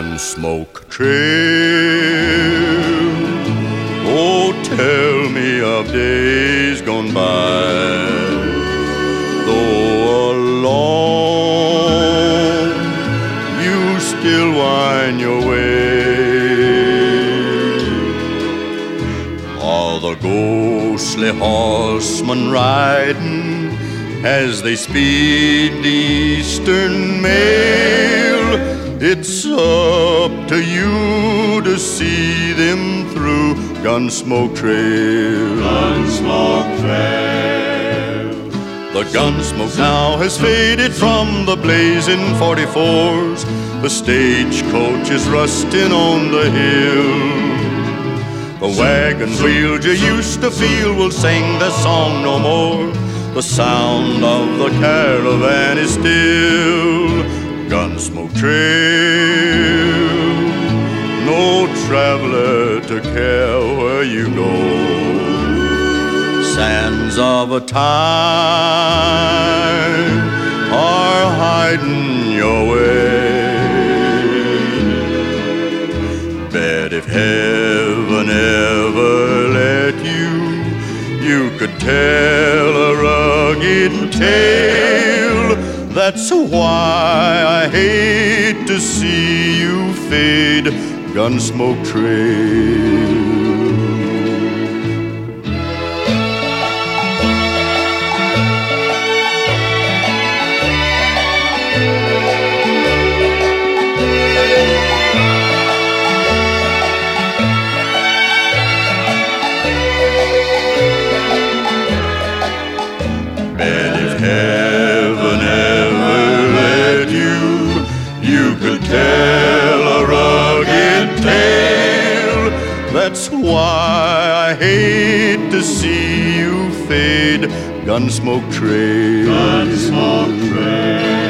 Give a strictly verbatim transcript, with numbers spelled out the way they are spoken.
Gunsmoke Trail. Oh, tell me of days gone by, though alone you still wind your way. All the ghostly horsemen riding as they speed the eastern mail. It's up to you to see them through Gunsmoke Trail. Gunsmoke Trail. The gunsmoke now has faded from the blazing forty-fours. The stagecoach is rusting on the hill. The wagon wheels you used to feel will sing the song no more. The sound of the caravan is still Gunsmoke Trail. No traveler to care where you go. Sands of a time are hiding your way. Bet if heaven ever let you, you could tell a rugged tale. That's why I hate to see you fade, Gunsmoke Trail. Bet if heaven ever let you, you could tell a rugged tale. That's why I hate to see you fade, Gunsmoke Trail. Gunsmoke Trail.